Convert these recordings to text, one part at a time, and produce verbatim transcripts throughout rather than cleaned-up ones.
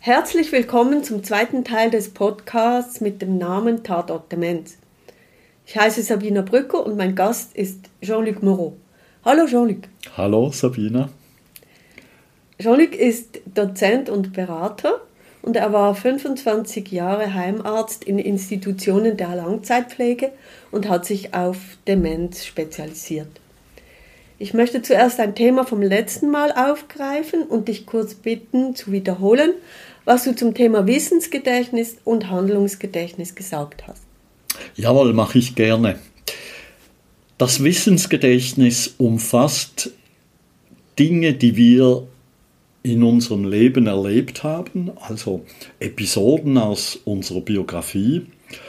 Herzlich willkommen zum zweiten Teil des Podcasts mit dem Namen Tatort Demenz. Ich heiße Sabina Brücker und mein Gast ist Jean-Luc Moreau. Hallo Jean-Luc. Hallo Sabina. Jean-Luc ist Dozent und Berater und er war fünfundzwanzig Jahre Heimarzt in Institutionen der Langzeitpflege und hat sich auf Demenz spezialisiert. Ich möchte zuerst ein Thema vom letzten Mal aufgreifen und dich kurz bitten zu wiederholen, was du zum Thema Wissensgedächtnis und Handlungsgedächtnis gesagt hast. Jawohl, mache ich gerne. Das Wissensgedächtnis umfasst Dinge, die wir in unserem Leben erlebt haben, also Episoden aus unserer Biografie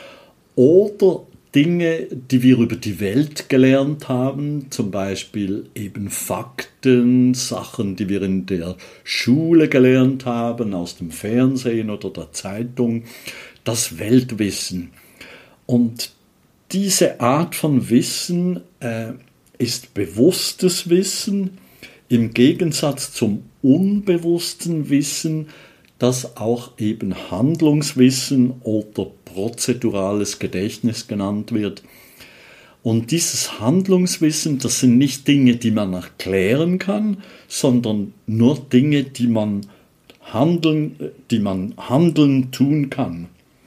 oder Dinge, die wir über die Welt gelernt haben, zum Beispiel eben Fakten, Sachen, die wir in der Schule gelernt haben, aus dem Fernsehen oder der Zeitung, das Weltwissen. Und diese Art von Wissen äh, ist bewusstes Wissen im Gegensatz zum unbewussten Wissen, das auch eben Handlungswissen oder prozedurales Gedächtnis genannt wird. Und dieses Handlungswissen, das sind nicht Dinge, die man erklären kann, sondern nur Dinge, die man handeln, die man handeln tun kann.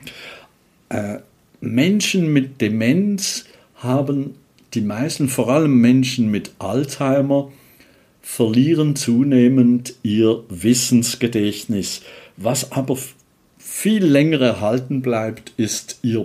Äh, Menschen mit Demenz haben, die meisten, vor allem Menschen mit Alzheimer, verlieren zunehmend ihr Wissensgedächtnis. Was aber viel länger erhalten bleibt, ist ihr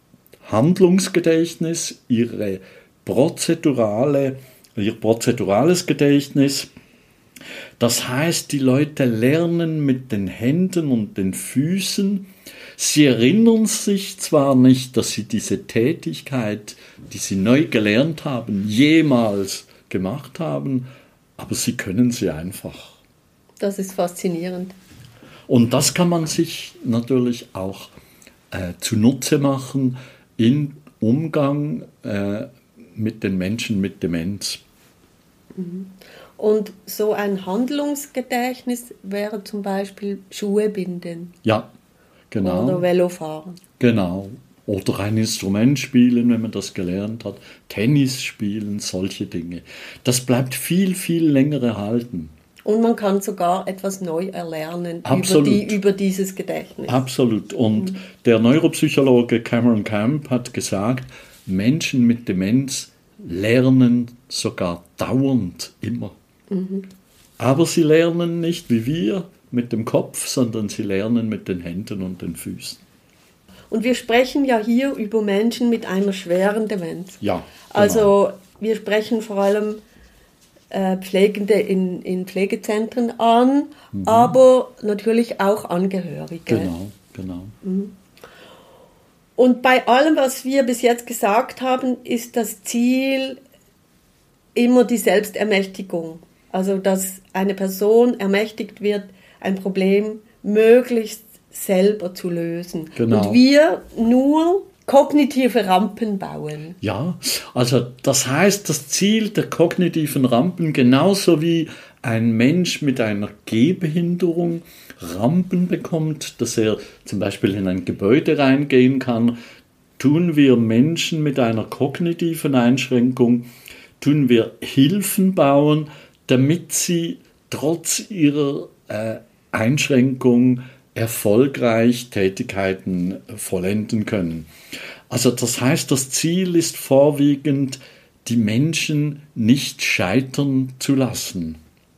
Handlungsgedächtnis, ihre prozedurale, ihr prozedurales Gedächtnis. Das heißt, die Leute lernen mit den Händen und den Füßen. Sie erinnern sich zwar nicht, dass sie diese Tätigkeit, die sie neu gelernt haben, jemals gemacht haben, aber sie können sie einfach. Das ist faszinierend. Und das kann man sich natürlich auch äh, zunutze machen im Umgang äh, mit den Menschen mit Demenz. Und so ein Handlungsgedächtnis wäre zum Beispiel Schuhe binden. Ja, genau. Oder Velofahren. Genau. Oder ein Instrument spielen, wenn man das gelernt hat. Tennis spielen, solche Dinge. Das bleibt viel, viel länger erhalten. Und man kann sogar etwas neu erlernen Absolut. über, die, über dieses Gedächtnis. Absolut. Und mhm. der Neuropsychologe Cameron Camp hat gesagt, Menschen mit Demenz lernen sogar dauernd immer. Mhm. Aber sie lernen nicht wie wir mit dem Kopf, sondern sie lernen mit den Händen und den Füßen. Und wir sprechen ja hier über Menschen mit einer schweren Demenz. Ja, genau. Also wir sprechen vor allem äh, Pflegende in, in Pflegezentren an, mhm. aber natürlich auch Angehörige. Genau, genau. Mhm. Und bei allem, was wir bis jetzt gesagt haben, ist das Ziel immer die Selbstermächtigung. Also dass eine Person ermächtigt wird, ein Problem möglichst selber zu lösen. Genau. Und wir nur kognitive Rampen bauen. Ja, also das heißt, das Ziel der kognitiven Rampen, genauso wie ein Mensch mit einer Gehbehinderung Rampen bekommt, dass er zum Beispiel in ein Gebäude reingehen kann, tun wir Menschen mit einer kognitiven Einschränkung, tun wir Hilfen bauen, damit sie trotz ihrer äh, Einschränkung erfolgreich Tätigkeiten vollenden können. Also das heißt, das Ziel ist vorwiegend, die Menschen nicht scheitern zu lassen.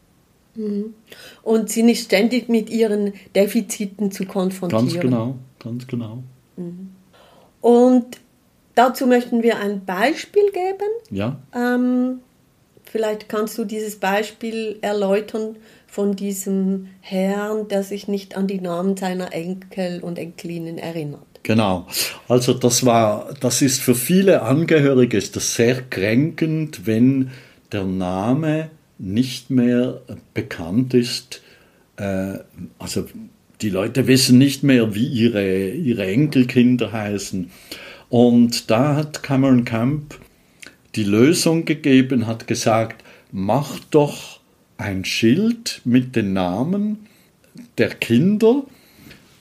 Und sie nicht ständig mit ihren Defiziten zu konfrontieren. Ganz genau, ganz genau. Und dazu möchten wir ein Beispiel geben. Ja. Ähm, vielleicht kannst du dieses Beispiel erläutern von diesem Herrn, der sich nicht an die Namen seiner Enkel und Enkelinnen erinnert. Genau. Also das war, das ist für viele Angehörige ist das sehr kränkend, wenn der Name nicht mehr bekannt ist. Äh, also die Leute wissen nicht mehr, wie ihre, ihre Enkelkinder heißen. Und da hat Cameron Camp die Lösung gegeben, hat gesagt, macht doch ein Schild mit den Namen der Kinder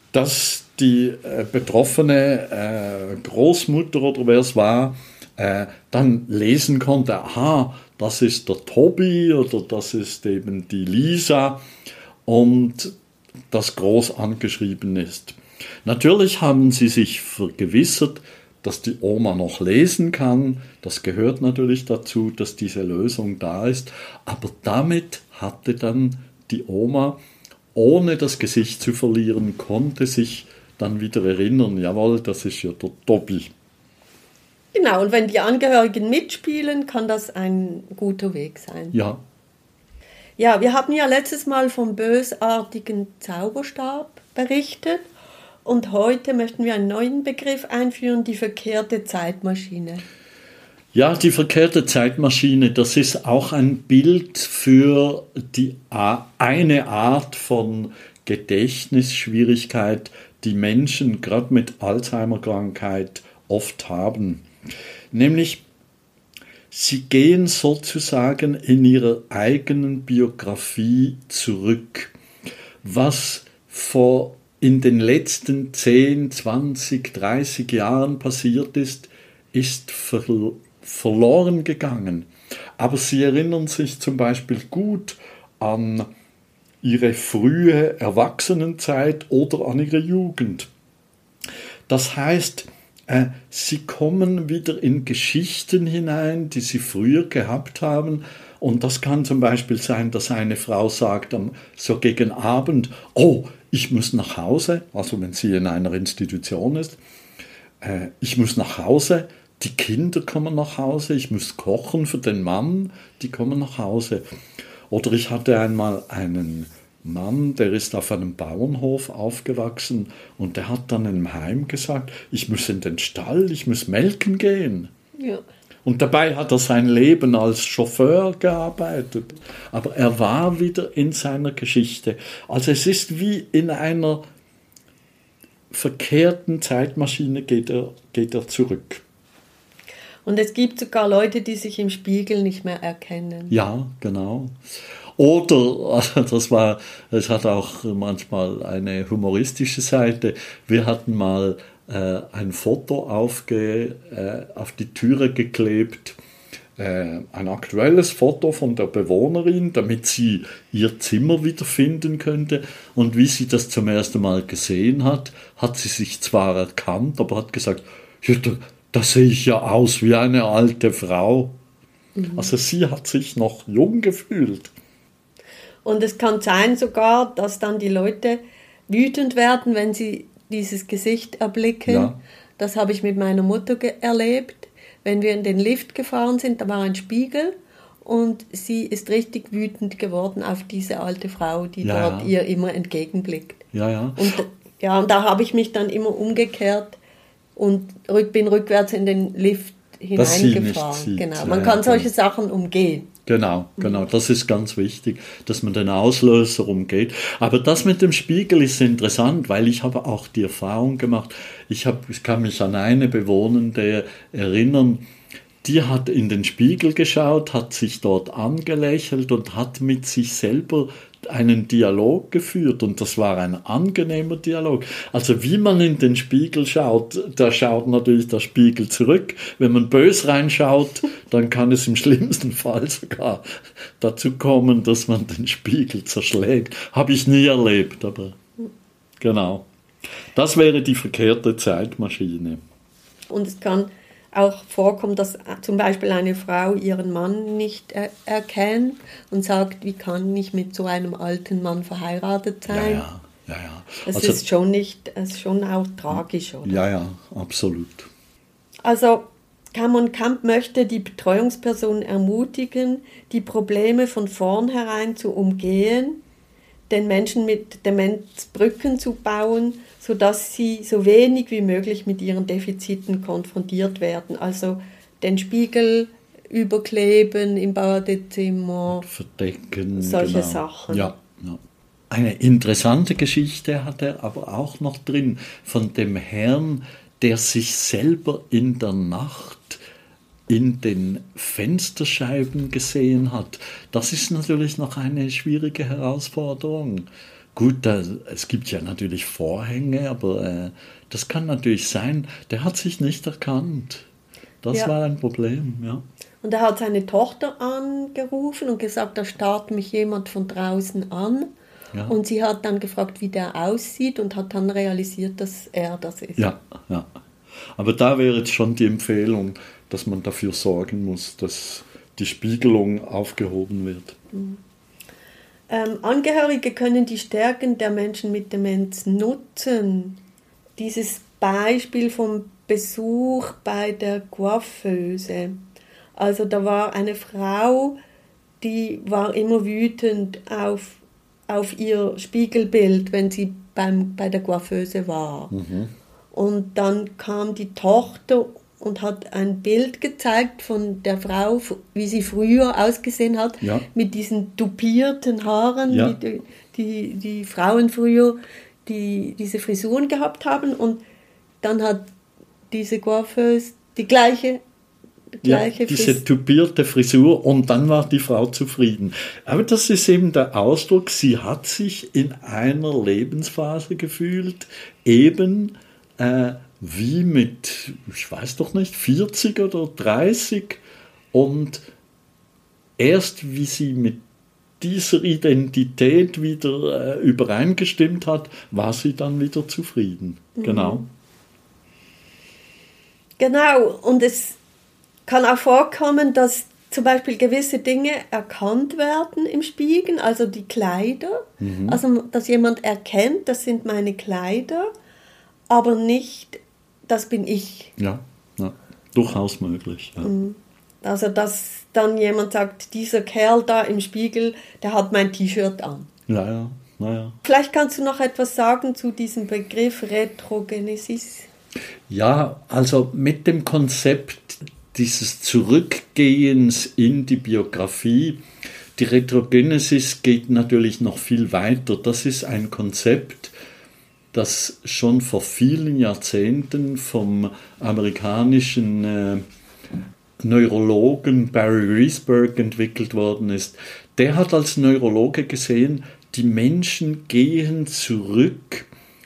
dass die äh, betroffene äh, Großmutter oder wer es war, äh, dann lesen konnte, aha, das ist der Tobi oder das ist eben die Lisa und das groß angeschrieben ist. Natürlich haben sie sich vergewissert, dass die Oma noch lesen kann. Das gehört natürlich dazu, dass diese Lösung da ist. Aber damit hatte dann die Oma, ohne das Gesicht zu verlieren, konnte sich dann wieder erinnern, jawohl, das ist ja der Tobi. Genau, und wenn die Angehörigen mitspielen, kann das ein guter Weg sein. Ja. Ja, wir haben ja letztes Mal vom bösartigen Zauberstab berichtet und heute möchten wir einen neuen Begriff einführen, die verkehrte Zeitmaschine. Ja, die verkehrte Zeitmaschine, das ist auch ein Bild für die eine Art von Gedächtnisschwierigkeit, die Menschen gerade mit Alzheimer-Krankheit oft haben. Nämlich, sie gehen sozusagen in ihrer eigenen Biografie zurück. Was vor in den letzten zehn, zwanzig, dreißig Jahren passiert ist, ist ver- verloren gegangen. Aber sie erinnern sich zum Beispiel gut an ihre frühe Erwachsenenzeit oder an ihre Jugend. Das heißt, äh, sie kommen wieder in Geschichten hinein, die sie früher gehabt haben. Und das kann zum Beispiel sein, dass eine Frau sagt, so gegen Abend, oh, ich muss nach Hause, also wenn sie in einer Institution ist, äh, ich muss nach Hause, die Kinder kommen nach Hause, ich muss kochen für den Mann, die kommen nach Hause. Oder ich hatte einmal einen Mann, der ist auf einem Bauernhof aufgewachsen und der hat dann im Heim gesagt, ich muss in den Stall, ich muss melken gehen. Ja. Und dabei hat er sein Leben als Chauffeur gearbeitet. Aber er war wieder in seiner Geschichte. Also es ist wie in einer verkehrten Zeitmaschine geht er, geht er zurück. Und es gibt sogar Leute, die sich im Spiegel nicht mehr erkennen. Ja, genau. Oder, also das war, es hat auch manchmal eine humoristische Seite. Wir hatten mal äh, ein Foto aufge, äh, auf die Türe geklebt, äh, ein aktuelles Foto von der Bewohnerin, damit sie ihr Zimmer wiederfinden könnte. Und wie sie das zum ersten Mal gesehen hat, hat sie sich zwar erkannt, aber hat gesagt, ja, da, da sehe ich ja aus wie eine alte Frau. Mhm. Also sie hat sich noch jung gefühlt. Und es kann sein sogar, dass dann die Leute wütend werden, wenn sie dieses Gesicht erblicken. Ja. Das habe ich mit meiner Mutter ge- erlebt. Wenn wir in den Lift gefahren sind, da war ein Spiegel und sie ist richtig wütend geworden auf diese alte Frau, die ja, dort ja. ihr immer entgegenblickt. Ja, ja. Und, ja, und da habe ich mich dann immer umgekehrt und rück, bin rückwärts in den Lift hineingefahren. Genau. Man kann solche Sachen umgehen. Genau, genau, das ist ganz wichtig, dass man den Auslöser umgeht. Aber das mit dem Spiegel ist interessant, weil ich habe auch die Erfahrung gemacht, ich, hab, ich kann mich an eine Bewohnende erinnern, die hat in den Spiegel geschaut, hat sich dort angelächelt und hat mit sich selber einen Dialog geführt und das war ein angenehmer Dialog. Also wie man in den Spiegel schaut, da schaut natürlich der Spiegel zurück. Wenn man bös reinschaut, dann kann es im schlimmsten Fall sogar dazu kommen, dass man den Spiegel zerschlägt. Habe ich nie erlebt, aber genau. Das wäre die verkehrte Zeitmaschine. Und es kann auch vorkommt, dass zum Beispiel eine Frau ihren Mann nicht er- erkennt und sagt, wie kann ich mit so einem alten Mann verheiratet sein? Ja, ja, ja. ja. Das also, ist schon nicht, das ist schon auch tragisch, oder? Ja, ja, absolut. Also Cameron Camp möchte die Betreuungsperson ermutigen, die Probleme von vornherein zu umgehen, den Menschen mit Demenz Brücken zu bauen, sodass sie so wenig wie möglich mit ihren Defiziten konfrontiert werden. Also den Spiegel überkleben im Badezimmer, verdecken, solche genau. Sachen. Ja, ja. Eine interessante Geschichte hat er aber auch noch drin von dem Herrn, der sich selber in der Nacht in den Fensterscheiben gesehen hat. Das ist natürlich noch eine schwierige Herausforderung. Gut, da, es gibt ja natürlich Vorhänge, aber äh, das kann natürlich sein, der hat sich nicht erkannt. Das Ja. war ein Problem, ja. Und er hat seine Tochter angerufen und gesagt, da starrt mich jemand von draußen an. Ja. Und sie hat dann gefragt, wie der aussieht und hat dann realisiert, dass er das ist. Ja, ja. Aber da wäre jetzt schon die Empfehlung, dass man dafür sorgen muss, dass die Spiegelung aufgehoben wird. Mhm. Ähm, Angehörige können die Stärken der Menschen mit Demenz nutzen. Dieses Beispiel vom Besuch bei der Coiffeuse. Also da war eine Frau, die war immer wütend auf, auf ihr Spiegelbild, wenn sie beim, bei der Coiffeuse war. Mhm. Und dann kam die Tochter und hat ein Bild gezeigt von der Frau, wie sie früher ausgesehen hat, ja. mit diesen tupierten Haaren, ja. die, die die Frauen früher die diese Frisuren gehabt haben. Und dann hat diese Coiffeuse die gleiche, die gleiche ja, diese Fris- tupierte Frisur, und dann war die Frau zufrieden. Aber das ist eben der Ausdruck, sie hat sich in einer Lebensphase gefühlt, eben äh, wie mit, ich weiß doch nicht, vierzig oder dreißig, und erst wie sie mit dieser Identität wieder äh, übereingestimmt hat, war sie dann wieder zufrieden. Mhm. Genau. Genau, und es kann auch vorkommen, dass zum Beispiel gewisse Dinge erkannt werden im Spiegel, also die Kleider, mhm. also dass jemand erkennt, das sind meine Kleider, aber nicht, das bin ich. Ja, ja, durchaus möglich. Ja. Also dass dann jemand sagt, dieser Kerl da im Spiegel, der hat mein T-Shirt an. Ja, ja, ja. Vielleicht kannst du noch etwas sagen zu diesem Begriff Retrogenesis? Ja, also mit dem Konzept dieses Zurückgehens in die Biografie, die Retrogenesis geht natürlich noch viel weiter. Das ist ein Konzept, das schon vor vielen Jahrzehnten vom amerikanischen äh, Neurologen Barry Riesberg entwickelt worden ist. Der hat als Neurologe gesehen, die Menschen gehen zurück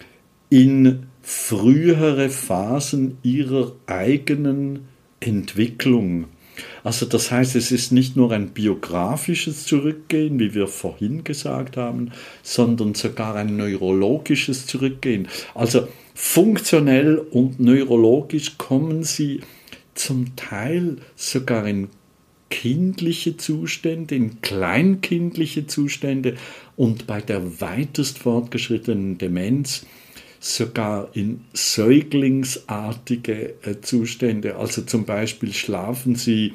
in frühere Phasen ihrer eigenen Entwicklung. Also das heißt, es ist nicht nur ein biografisches Zurückgehen, wie wir vorhin gesagt haben, sondern sogar ein neurologisches Zurückgehen. Also funktionell und neurologisch kommen sie zum Teil sogar in kindliche Zustände, in kleinkindliche Zustände und bei der weitest fortgeschrittenen Demenz sogar in säuglingsartige äh, Zustände. Also zum Beispiel schlafen sie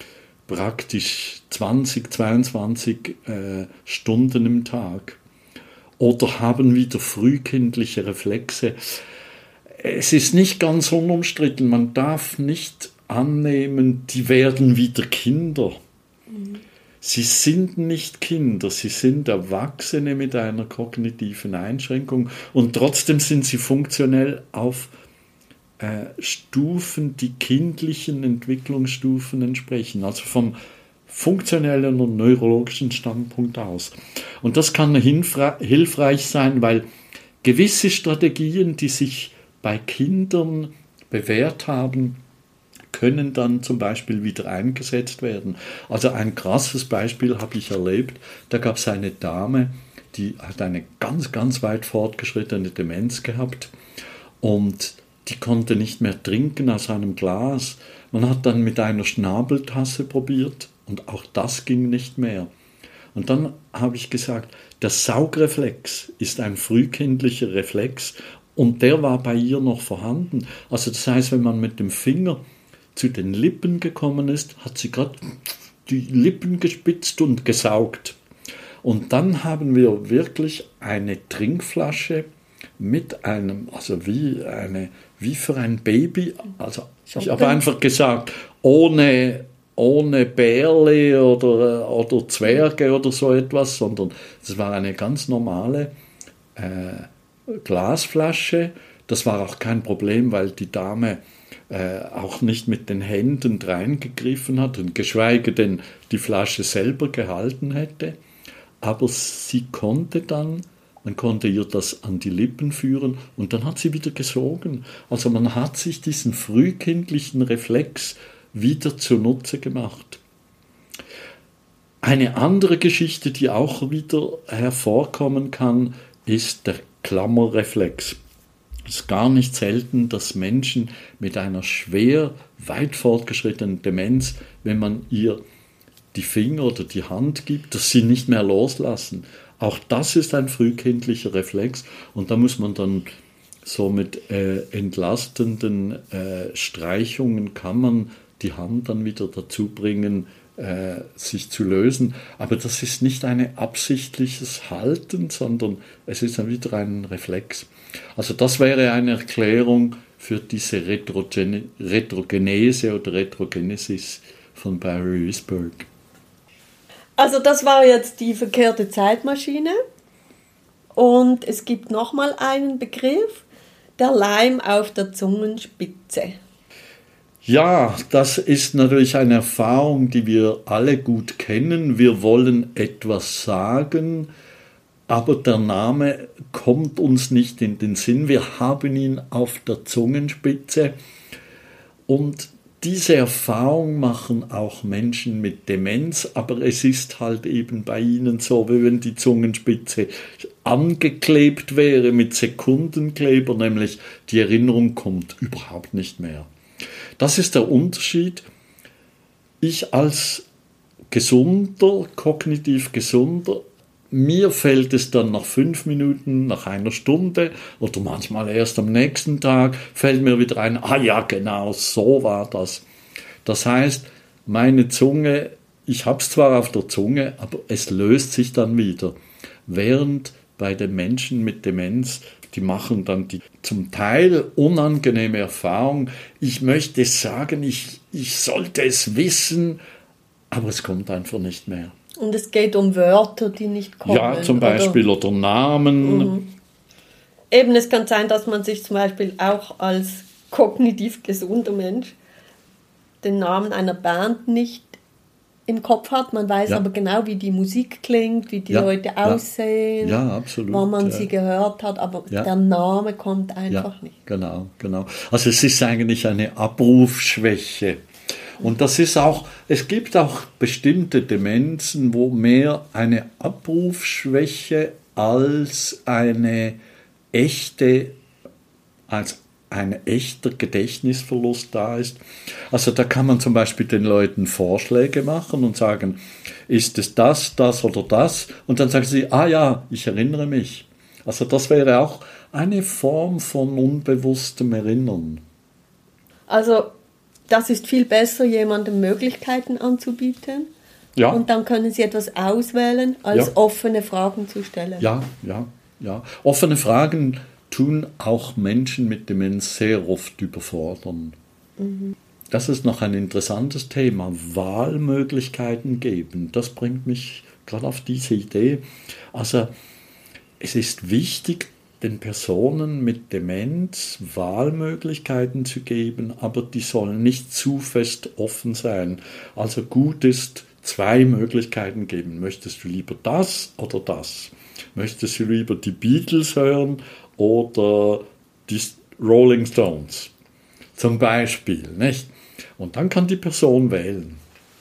praktisch zwanzig, zweiundzwanzig äh, Stunden im Tag oder haben wieder frühkindliche Reflexe. Es ist nicht ganz unumstritten, man darf nicht annehmen, die werden wieder Kinder. Mhm. Sie sind nicht Kinder, sie sind Erwachsene mit einer kognitiven Einschränkung, und trotzdem sind sie funktionell auf äh, Stufen, die kindlichen Entwicklungsstufen entsprechen, also vom funktionellen und neurologischen Standpunkt aus. Und das kann hilfre- hilfreich sein, weil gewisse Strategien, die sich bei Kindern bewährt haben, können dann zum Beispiel wieder eingesetzt werden. Also ein krasses Beispiel habe ich erlebt. Da gab es eine Dame, die hat eine ganz, ganz weit fortgeschrittene Demenz gehabt und die konnte nicht mehr trinken aus einem Glas. Man hat dann mit einer Schnabeltasse probiert und auch das ging nicht mehr. Und dann habe ich gesagt, der Saugreflex ist ein frühkindlicher Reflex und der war bei ihr noch vorhanden. Also das heißt, wenn man mit dem Finger zu den Lippen gekommen ist, hat sie gerade die Lippen gespitzt und gesaugt. Und dann haben wir wirklich eine Trinkflasche mit einem, also wie eine, wie für ein Baby, also ich habe einfach gesagt, ohne, ohne Bärle oder, oder Zwerge oder so etwas, sondern es war eine ganz normale äh, Glasflasche. Das war auch kein Problem, weil die Dame Äh, auch nicht mit den Händen reingegriffen hat und geschweige denn die Flasche selber gehalten hätte. Aber sie konnte dann man konnte ihr das an die Lippen führen und dann hat sie wieder gesogen. Also man hat sich diesen frühkindlichen Reflex wieder zunutze gemacht. Eine andere Geschichte, die auch wieder hervorkommen kann, ist der Klammerreflex. Es ist gar nicht selten, dass Menschen mit einer schwer weit fortgeschrittenen Demenz, wenn man ihr die Finger oder die Hand gibt, dass sie nicht mehr loslassen. Auch das ist ein frühkindlicher Reflex und da muss man dann so mit äh, entlastenden äh, Streichungen kann man die Hand dann wieder dazu bringen, äh, sich zu lösen. Aber das ist nicht ein absichtliches Halten, sondern es ist dann wieder ein Reflex. Also das wäre eine Erklärung für diese Retrogene- Retrogenese oder Retrogenesis von Barry Wisberg. Also das war jetzt die verkehrte Zeitmaschine. Und es gibt nochmal einen Begriff, der Leim auf der Zungenspitze. Ja, das ist natürlich eine Erfahrung, die wir alle gut kennen. Wir wollen etwas sagen, aber der Name kommt uns nicht in den Sinn. Wir haben ihn auf der Zungenspitze. Und diese Erfahrung machen auch Menschen mit Demenz, aber es ist halt eben bei ihnen so, wie wenn die Zungenspitze angeklebt wäre mit Sekundenkleber, nämlich die Erinnerung kommt überhaupt nicht mehr. Das ist der Unterschied. Ich als gesunder, kognitiv gesunder, mir fällt es dann nach fünf Minuten, nach einer Stunde oder manchmal erst am nächsten Tag, fällt mir wieder ein, ah ja, genau, so war das. Das heißt, meine Zunge, ich habe es zwar auf der Zunge, aber es löst sich dann wieder. Während bei den Menschen mit Demenz, die machen dann die zum Teil unangenehme Erfahrung. Ich möchte sagen, ich, ich sollte es wissen, aber es kommt einfach nicht mehr. Und es geht um Wörter, die nicht kommen. Ja, zum Beispiel, oder, oder Namen. Mhm. Eben, es kann sein, dass man sich zum Beispiel auch als kognitiv gesunder Mensch den Namen einer Band nicht im Kopf hat. Man weiß ja. aber genau, wie die Musik klingt, wie die ja, Leute ja. aussehen, ja, absolut, wann man ja. sie gehört hat, aber ja. der Name kommt einfach ja, nicht. Genau, genau. Also es ist eigentlich eine Abrufschwäche. Und das ist auch, es gibt auch bestimmte Demenzen, wo mehr eine Abrufschwäche als eine echte, als ein echter Gedächtnisverlust da ist. Also da kann man zum Beispiel den Leuten Vorschläge machen und sagen, ist es das, das oder das? Und dann sagen sie, ah ja, ich erinnere mich. Also das wäre auch eine Form von unbewusstem Erinnern. Also das ist viel besser, jemandem Möglichkeiten anzubieten. Ja. Und dann können sie etwas auswählen, als ja. offene Fragen zu stellen. Ja, ja, ja. Offene Fragen tun auch Menschen mit Demenz sehr oft überfordern. Mhm. Das ist noch ein interessantes Thema. Wahlmöglichkeiten geben. Das bringt mich gerade auf diese Idee. Also es ist wichtig, den Personen mit Demenz Wahlmöglichkeiten zu geben, aber die sollen nicht zu fest offen sein. Also gut ist, zwei Möglichkeiten geben. Möchtest du lieber das oder das? Möchtest du lieber die Beatles hören oder die Rolling Stones? Zum Beispiel, nicht? Und dann kann die Person wählen.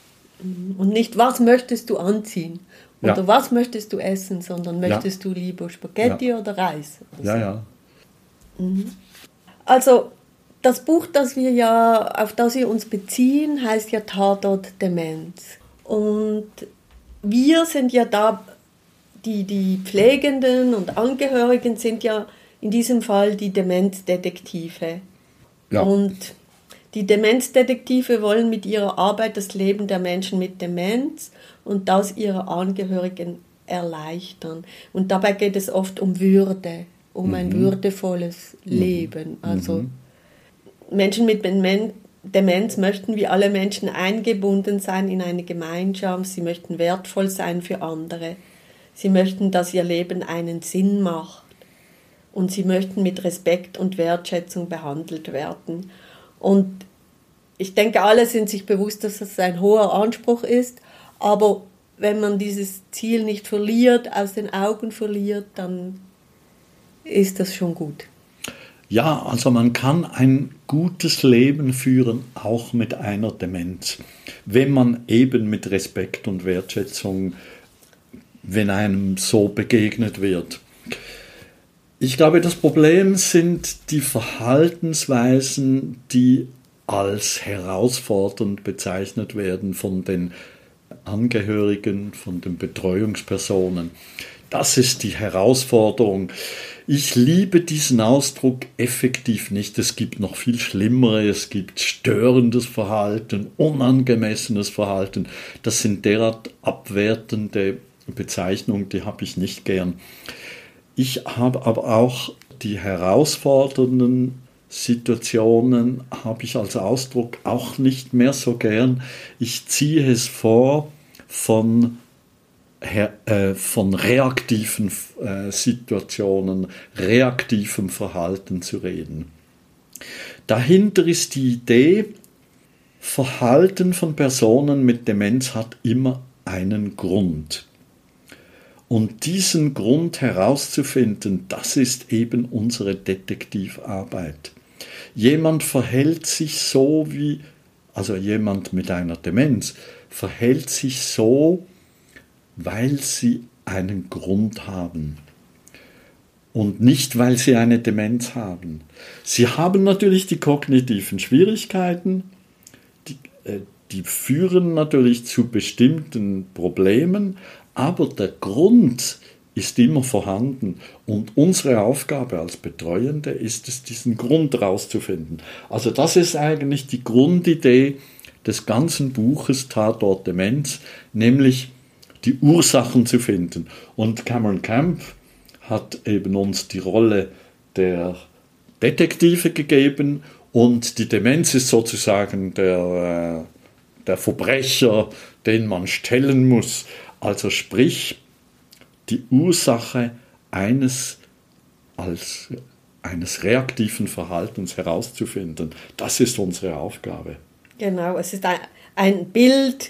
Und nicht, was möchtest du anziehen? Oder ja. was möchtest du essen, sondern möchtest ja. du lieber Spaghetti ja. oder Reis? Also. Ja, ja. Mhm. Also das Buch, das wir ja, auf das wir uns beziehen, heißt ja Tatort Demenz. Und wir sind ja da, die, die Pflegenden und Angehörigen sind ja in diesem Fall die Demenzdetektive. Ja. Und die Demenzdetektive wollen mit ihrer Arbeit das Leben der Menschen mit Demenz und das ihrer Angehörigen erleichtern. Und dabei geht es oft um Würde, um mhm. ein würdevolles mhm. Leben. Also mhm. Menschen mit Demenz möchten wie alle Menschen eingebunden sein in eine Gemeinschaft. Sie möchten wertvoll sein für andere. Sie möchten, dass ihr Leben einen Sinn macht. Und sie möchten mit Respekt und Wertschätzung behandelt werden. Und ich denke, alle sind sich bewusst, dass das ein hoher Anspruch ist, aber wenn man dieses Ziel nicht verliert, aus den Augen verliert, dann ist das schon gut. Ja, also man kann ein gutes Leben führen, auch mit einer Demenz, wenn man eben mit Respekt und Wertschätzung, wenn einem so begegnet wird. Ich glaube, das Problem sind die Verhaltensweisen, die als herausfordernd bezeichnet werden von den Angehörigen, von den Betreuungspersonen. Das ist die Herausforderung. Ich liebe diesen Ausdruck effektiv nicht. Es gibt noch viel Schlimmere. Es gibt störendes Verhalten, unangemessenes Verhalten. Das sind derart abwertende Bezeichnungen, die habe ich nicht gern. Ich habe aber auch die herausfordernden Situationen, habe ich als Ausdruck auch nicht mehr so gern. Ich ziehe es vor, von von reaktiven äh, Situationen, reaktivem Verhalten zu reden. Dahinter ist die Idee, Verhalten von Personen mit Demenz hat immer einen Grund. Und diesen Grund herauszufinden, das ist eben unsere Detektivarbeit. Jemand verhält sich so wie, also jemand mit einer Demenz, verhält sich so, weil sie einen Grund haben und nicht, weil sie eine Demenz haben. Sie haben natürlich die kognitiven Schwierigkeiten, die, äh, die führen natürlich zu bestimmten Problemen, aber der Grund ist immer vorhanden und unsere Aufgabe als Betreuende ist es, diesen Grund herauszufinden. Also das ist eigentlich die Grundidee des ganzen Buches Tatort Demenz, nämlich die Ursachen zu finden. Und Cameron Camp hat eben uns die Rolle der Detektive gegeben und die Demenz ist sozusagen der, der Verbrecher, den man stellen muss. Also sprich, die Ursache eines, als, eines reaktiven Verhaltens herauszufinden. Das ist unsere Aufgabe. Genau, es ist ein, ein Bild,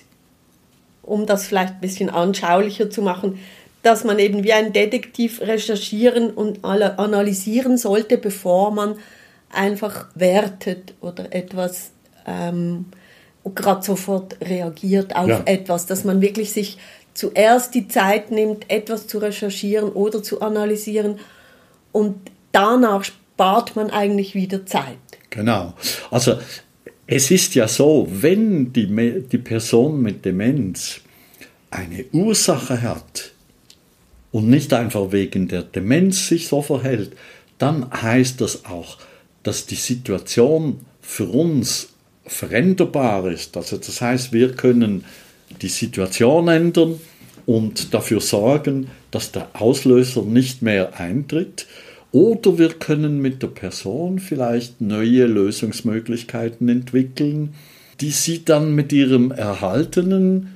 um das vielleicht ein bisschen anschaulicher zu machen, dass man eben wie ein Detektiv recherchieren und analysieren sollte, bevor man einfach wertet oder etwas ähm, gerade sofort reagiert auf ja. etwas, dass man wirklich sich zuerst die Zeit nimmt, etwas zu recherchieren oder zu analysieren und danach spart man eigentlich wieder Zeit. Genau, also es ist ja so, wenn die, die Person mit Demenz eine Ursache hat und nicht einfach wegen der Demenz sich so verhält, dann heißt das auch, dass die Situation für uns veränderbar ist. Also das heißt, wir können die Situation ändern und dafür sorgen, dass der Auslöser nicht mehr eintritt. Oder wir können mit der Person vielleicht neue Lösungsmöglichkeiten entwickeln, die sie dann mit ihrem erhaltenen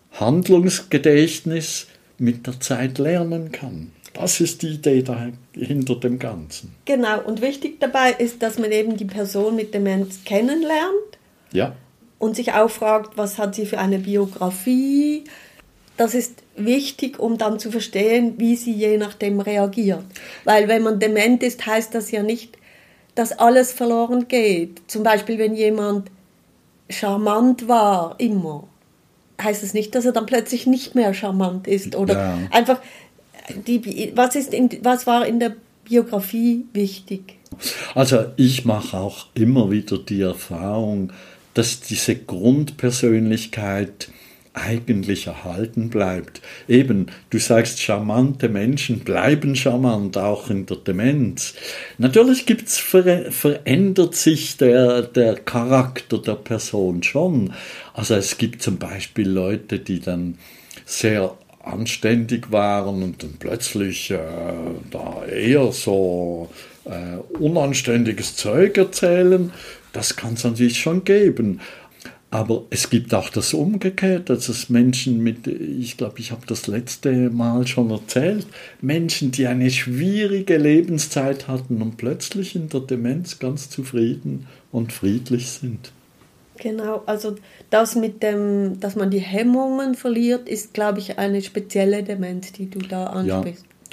Handlungsgedächtnis mit der Zeit lernen kann. Das ist die Idee hinter dem Ganzen. Genau, und wichtig dabei ist, dass man eben die Person mit Demenz kennenlernt ja. und sich auch fragt, was hat sie für eine Biografie. Das ist wichtig, um dann zu verstehen, wie sie je nachdem reagiert. Weil wenn man dement ist, heißt das ja nicht, dass alles verloren geht. Zum Beispiel, wenn jemand charmant war, immer, heißt es nicht, dass er dann plötzlich nicht mehr charmant ist. Oder ja. einfach, die, was, ist in, was war in der Biografie wichtig? Also ich mache auch immer wieder die Erfahrung, dass diese Grundpersönlichkeit eigentlich erhalten bleibt. Eben, du sagst, charmante Menschen bleiben charmant, auch in der Demenz. Natürlich gibt's, ver, verändert sich der, der Charakter der Person schon. Also es gibt zum Beispiel Leute, die dann sehr anständig waren und dann plötzlich äh, da eher so äh, unanständiges Zeug erzählen. Das kann es natürlich schon geben. Aber es gibt auch das Umgekehrte, also dass Menschen mit, ich glaube, ich habe das letzte Mal schon erzählt, Menschen, die eine schwierige Lebenszeit hatten und plötzlich in der Demenz ganz zufrieden und friedlich sind. Genau, also das mit dem, dass man die Hemmungen verliert, ist, glaube ich, eine spezielle Demenz, die du da ansprichst. Ja,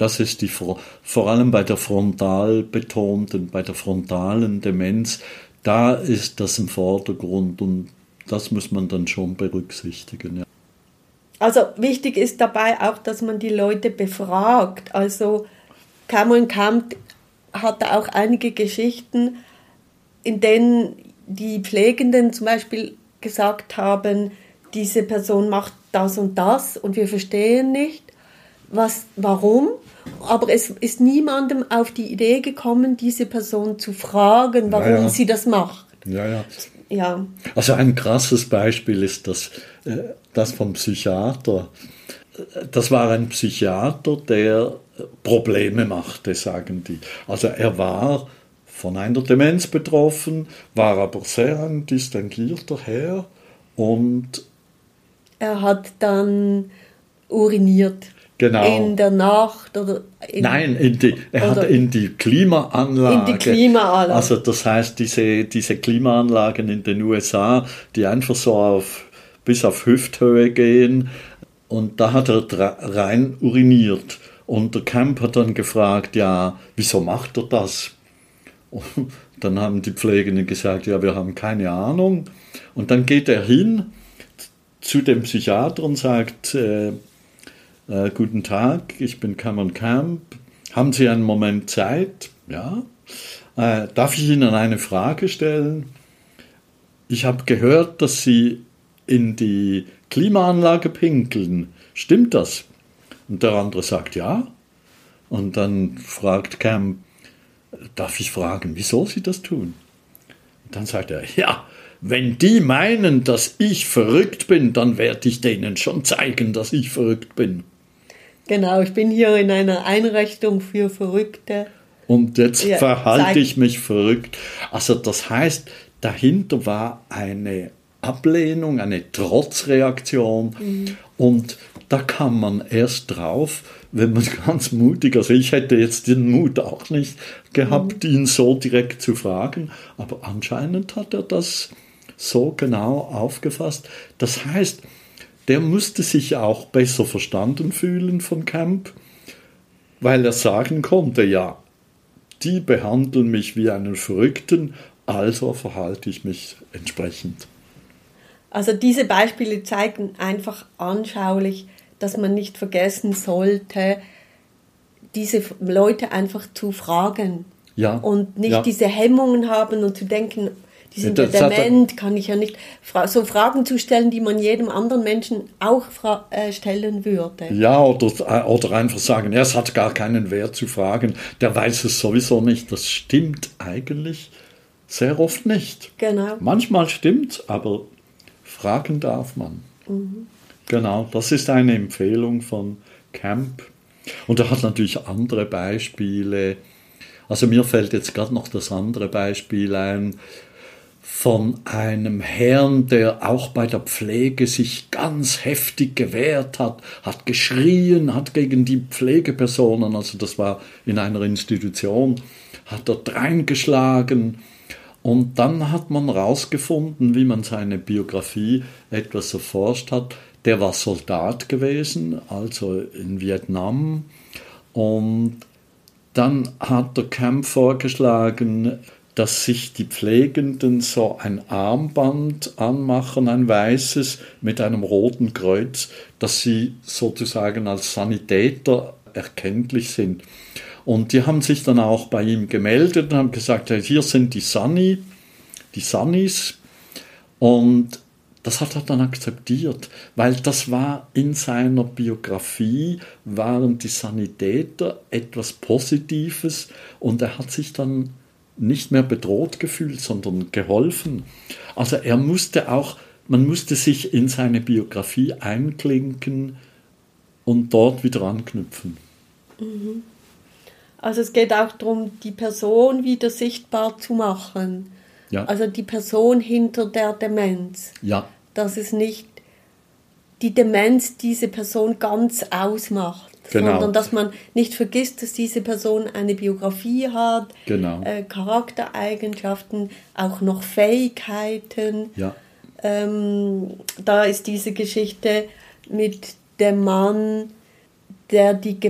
Das ist die, vor allem bei der frontal betonten, bei der frontalen Demenz, da ist das im Vordergrund und das muss man dann schon berücksichtigen. Ja. Also wichtig ist dabei auch, dass man die Leute befragt. Also Cameron Camp hatte auch einige Geschichten, in denen die Pflegenden zum Beispiel gesagt haben, diese Person macht das und das und wir verstehen nicht, was, warum. Aber es ist niemandem auf die Idee gekommen, diese Person zu fragen, warum ja, ja. sie das macht. Ja, ja. Ja. Also ein krasses Beispiel ist das, das vom Psychiater. Das war ein Psychiater, der Probleme machte, sagen die. Also er war von einer Demenz betroffen, war aber sehr ein distinguierter Herr und er hat dann uriniert. Genau. In der Nacht oder in, Nein, in die, er hat in die Klimaanlage. In die Klimaanlage. Also das heißt, diese, diese Klimaanlagen in den U S A, die einfach so auf, bis auf Hüfthöhe gehen, und da hat er rein uriniert. Und der Camp hat dann gefragt, ja, wieso macht er das? Und dann haben die Pflegenden gesagt, ja, wir haben keine Ahnung. Und dann geht er hin zu dem Psychiater und sagt, äh, Äh, guten Tag, ich bin Cameron Camp. Haben Sie einen Moment Zeit? Ja. Äh, darf ich Ihnen eine Frage stellen? Ich habe gehört, dass Sie in die Klimaanlage pinkeln. Stimmt das? Und der andere sagt ja. Und dann fragt Camp, darf ich fragen, wieso Sie das tun? Und dann sagt er, ja, wenn die meinen, dass ich verrückt bin, dann werde ich denen schon zeigen, dass ich verrückt bin. Genau, ich bin hier in einer Einrichtung für Verrückte. Und jetzt ja, verhalte ich mich verrückt. Also das heißt, dahinter war eine Ablehnung, eine Trotzreaktion. Mhm. Und da kam man erst drauf, wenn man ganz mutig, also ich hätte jetzt den Mut auch nicht gehabt, mhm. ihn so direkt zu fragen, aber anscheinend hat er das so genau aufgefasst. Das heißt, der musste sich auch besser verstanden fühlen von Camp, weil er sagen konnte, ja, die behandeln mich wie einen Verrückten, also verhalte ich mich entsprechend. Also diese Beispiele zeigen einfach anschaulich, dass man nicht vergessen sollte, diese Leute einfach zu fragen. Ja, und nicht ja. diese Hemmungen haben und zu denken, die sind ja dement, kann ich ja nicht, so Fragen zu stellen, die man jedem anderen Menschen auch fra- äh, stellen würde. Ja, oder, oder einfach sagen, ja, es hat gar keinen Wert zu fragen, der weiß es sowieso nicht. Das stimmt eigentlich sehr oft nicht. Genau. Manchmal stimmt, aber fragen darf man. Mhm. Genau, das ist eine Empfehlung von Camp. Und er hat natürlich andere Beispiele. Also mir fällt jetzt gerade noch das andere Beispiel ein, von einem Herrn, der auch bei der Pflege sich ganz heftig gewehrt hat, hat geschrien, hat gegen die Pflegepersonen, also das war in einer Institution, hat dort reingeschlagen. Und dann hat man herausgefunden, wie man seine Biografie etwas erforscht hat. Der war Soldat gewesen, also in Vietnam. Und dann hat der Camp vorgeschlagen, dass sich die Pflegenden so ein Armband anmachen, ein weißes, mit einem roten Kreuz, dass sie sozusagen als Sanitäter erkenntlich sind. Und die haben sich dann auch bei ihm gemeldet und haben gesagt, hier sind die Sunny, die Sunnies. Und das hat er dann akzeptiert, weil das war in seiner Biografie, waren die Sanitäter etwas Positives und er hat sich dann nicht mehr bedroht gefühlt, sondern geholfen. Also er musste auch, man musste sich in seine Biografie einklinken und dort wieder anknüpfen. Mhm. Also es geht auch darum, die Person wieder sichtbar zu machen. Ja. Also die Person hinter der Demenz. Ja. Dass es nicht die Demenz diese Person ganz ausmacht. Genau. Sondern dass man nicht vergisst, dass diese Person eine Biografie hat, genau. äh, Charaktereigenschaften, auch noch Fähigkeiten. Ja. Ähm, da ist diese Geschichte mit dem Mann, der die Ge-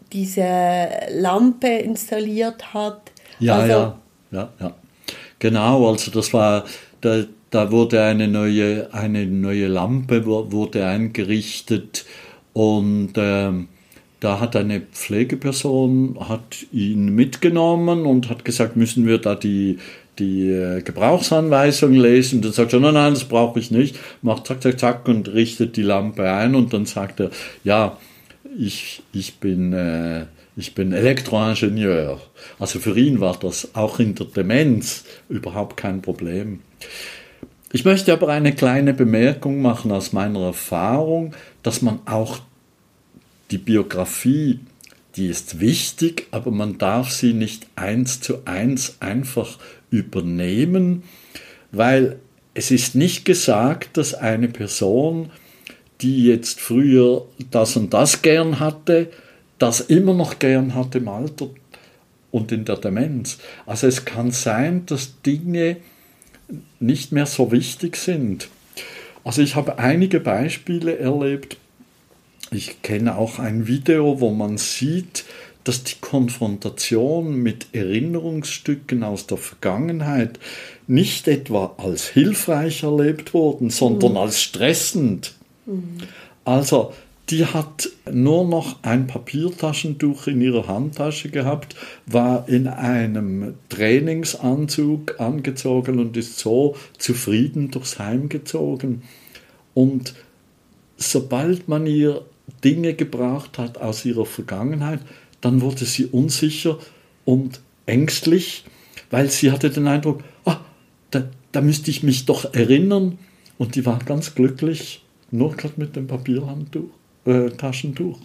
diese Lampe installiert hat. Ja, also, ja, ja, ja. Genau, also das war, da, da wurde eine neue, eine neue Lampe wurde eingerichtet und ähm, da hat eine Pflegeperson hat ihn mitgenommen und hat gesagt, müssen wir da die, die äh, Gebrauchsanweisung lesen. Und dann sagt er, nein, nein, das brauche ich nicht. Macht zack, zack, zack und richtet die Lampe ein und dann sagt er, ja, ich, ich bin... Äh, Ich bin Elektroingenieur. Also für ihn war das auch in der Demenz überhaupt kein Problem. Ich möchte aber eine kleine Bemerkung machen aus meiner Erfahrung, dass man auch die Biografie, die ist wichtig, aber man darf sie nicht eins zu eins einfach übernehmen, weil es ist nicht gesagt, dass eine Person, die jetzt früher das und das gern hatte, das immer noch gern hat im Alter und in der Demenz. Also es kann sein, dass Dinge nicht mehr so wichtig sind. Also ich habe einige Beispiele erlebt. Ich kenne auch ein Video, wo man sieht, dass die Konfrontation mit Erinnerungsstücken aus der Vergangenheit nicht etwa als hilfreich erlebt wurden, sondern mhm. als stressend. Mhm. Also die hat nur noch ein Papiertaschentuch in ihrer Handtasche gehabt, war in einem Trainingsanzug angezogen und ist so zufrieden durchs Heim gezogen. Und sobald man ihr Dinge gebracht hat aus ihrer Vergangenheit, dann wurde sie unsicher und ängstlich, weil sie hatte den Eindruck, ah, da, da müsste ich mich doch erinnern. Und die war ganz glücklich, nur gerade mit dem Papierhandtuch. Taschentuch.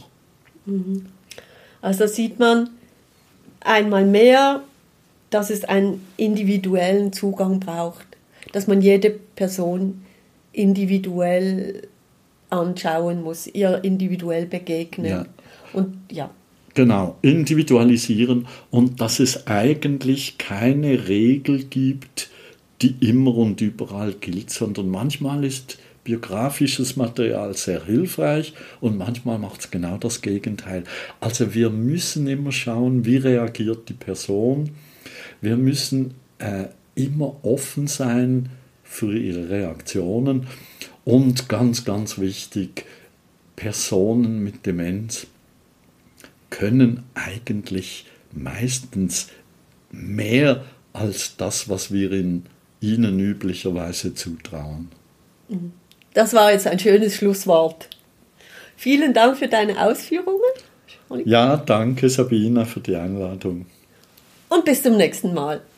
Also sieht man einmal mehr, dass es einen individuellen Zugang braucht, dass man jede Person individuell anschauen muss, ihr individuell begegnen. Ja. Und ja. Genau, individualisieren und dass es eigentlich keine Regel gibt, die immer und überall gilt, sondern manchmal ist biografisches Material sehr hilfreich und manchmal macht es genau das Gegenteil. Also wir müssen immer schauen, wie reagiert die Person. Wir müssen äh, immer offen sein für ihre Reaktionen und ganz, ganz wichtig, Personen mit Demenz können eigentlich meistens mehr als das, was wir in ihnen üblicherweise zutrauen. Das war jetzt ein schönes Schlusswort. Vielen Dank für deine Ausführungen. Ja, danke Sabina für die Einladung. Und bis zum nächsten Mal.